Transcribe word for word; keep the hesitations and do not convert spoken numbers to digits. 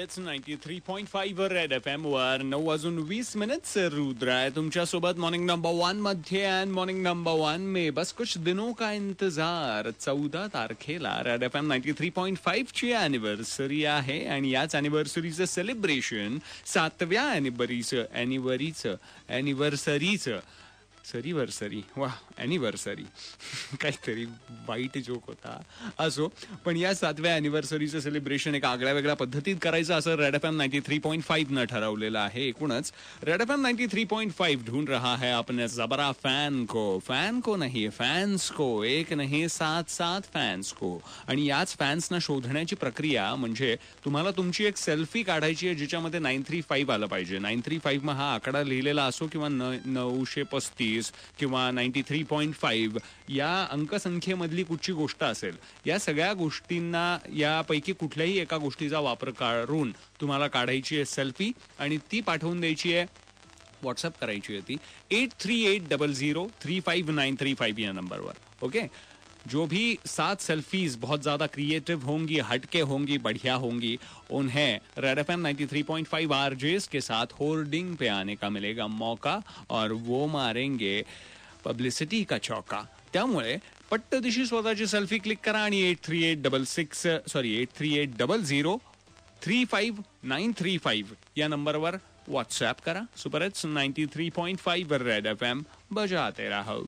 It's ninety three point five Red F M वर नऊ वाजून वीस मिनिट रुद्र आहे तुमच्यासोबत मॉर्निंग नंबर वन मध्ये. अँड मॉर्निंग नंबर वन में बस कुछ दिनों का इंतजार. चौदा तारखेला Red F M ninety three point five ची अॅनिव्हर्सरी आहे आणि याच अॅनिव्हर्सरीचं सेलिब्रेशन सातव्या अॅनिव्हरीचं अॅनिव्हरीचं अॅनिव्हर्सरीचं सरीवर्सरी वा अॅनिव्हर्सरी काहीतरी वाईट जोक होता असो. पण या सातव्या अॅनिव्हर्सरीचं सेलिब्रेशन एका आगळ्या वेगळ्या पद्धतीत करायचं असं Red F M ninety three point five न ठरवलेलं आहे. एकूणच Red F M ninety three point five ढूंढ रहा है अपने जबरा फॅन को. फॅन को नाही फॅन्स को. एक नाही सात सात फॅन्स को. आणि याच फॅन्सना शोधण्याची प्रक्रिया म्हणजे तुम्हाला तुमची एक सेल्फी काढायची आहे जिच्यामध्ये नाईन थ्री फाईव्ह आलं पाहिजे. नाईन थ्री फाईव्ह मग हा आकडा लिहिलेला असो किंवा नऊशे पस्तीस किंवा नाईन्टी थ्री पॉइंट फाईव्ह या अंकसंख्येमधली कुठची गोष्ट असेल, या सगळ्या गोष्टींना यापैकी कुठल्याही एका गोष्टीचा वापर करून तुम्हाला काढायची आहे सेल्फी आणि ती पाठवून द्यायची आहे. व्हॉट्सअप करायची आहे ती eight three eight double zero three five nine three five या नंबरवर. ओके. जो भी सात सेल्फीज बहुत ज्यादा क्रिएटिव होंगी, हटके होंगी, बढ़िया होंगी, उन्हें Red F M ninety three point five RJs के साथ होर्डिंग पे आने का मिलेगा मौका और वो मारेंगे पब्लिसिटी का चौका. त्यामुळे पट्ट दिशी स्वतःची सेल्फी क्लिक करा आणि eight three eight double six sorry eight three eight double zero three five nine three five या नंबरवर व्हॉट्सअप करा. Super hits ninety three point five Red F M बजाते रहो.